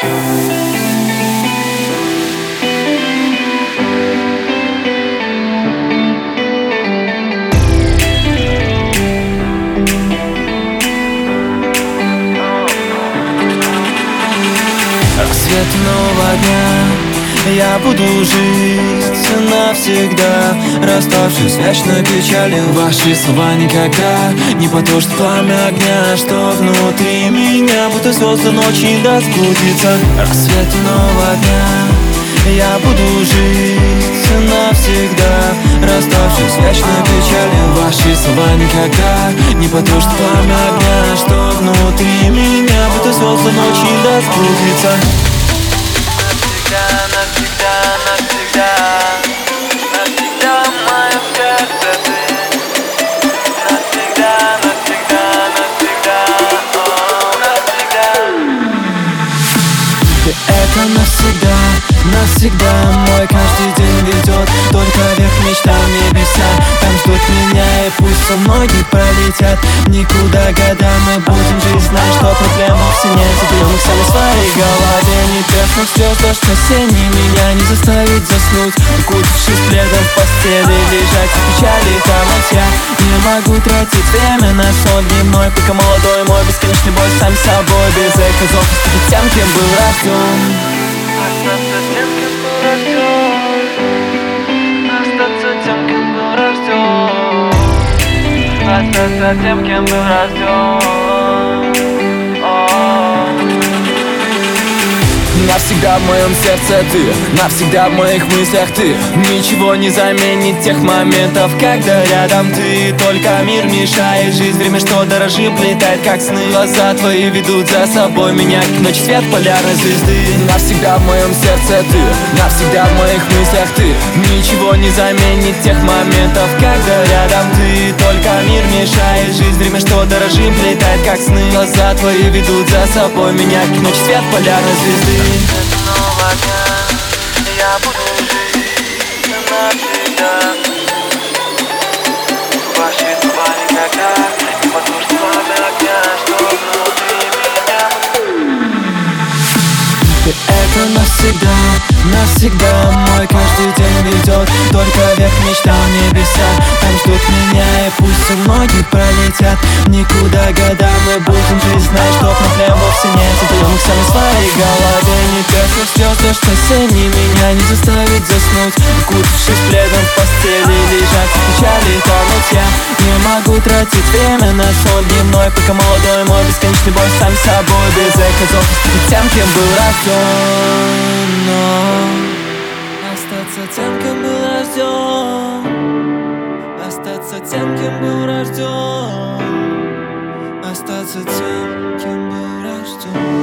Рассвет нового дня, я буду жить навсегда, расставшись вечной печалью. Ваши слова никогда не потушат пламя огня, что внутри меня, будто звезды ночи да сбудется. Рассвет нового дня, я буду жить навсегда, расставшись вечной печалью. Ваши слова никогда не потушат пламя огня, что внутри меня, будто звезды ночи да сбудется. Навсегда, навсегда, навсегда, навсегда в моем сердце ты. Навсегда, навсегда, навсегда, о, навсегда. И это навсегда, навсегда. Мой каждый день ведет только вверх, мечтам небеса. Там ждут меня, и пусть со мной не пролетят никуда года. Мы будем жить, зная, что проблем вовсе нет. Задаем их сами в своей голове. Небесных слез дождь осенний меня не заставит заснуть, укутавшись пледом в постели, лежать в печали. Там я не могу тратить время на сон дневной, пока молодой мой бесконечный бой сам собой, без эказов, и тем, кем был рожден. Остаться тем, кем был рожден. Остаться тем, кем был рожден. Остаться тем, кем был рожден. Навсегда в моем сердце ты, навсегда в моих мыслях ты. Ничего не заменит тех моментов, когда рядом ты. Только мир мешает, жизнь время, что дорожим, летает как сны. Глаза твои ведут за собой меня к ночи, свет полярной звезды. Навсегда в моем сердце ты, навсегда в моих мыслях ты. Ничего не заменит тех моментов, когда рядом ты. Только мир мешает, жизнь время, что дорожим, летает как сны. Глаза твои ведут за собой меня к ночи, свет полярной звезды. Снова дня, я буду жить навсегда. Ваши слова никогда не потушат пламя огня, что внутри меня. И это навсегда, навсегда. Мой каждый день ведет только вверх, мечтам небеса. Там ждут меня, и пусть со мной не пролетят никуда года. Мы будем жить, зная, что проблем вовсе нет. Задаем их сами в своей голове. Небесных слез дождь осенний меня не заставит заснуть, укутавшись пледом в постели, лежать в печали, тонуть я не могу тратить время на сон дневной, пока молодой мой бесконечный бой сам собой, без эказов, и тем, кем был рожден. Но остаться тем, кем был рожден. Остаться тем, кем был рожден. Остаться тем, кем был рожден.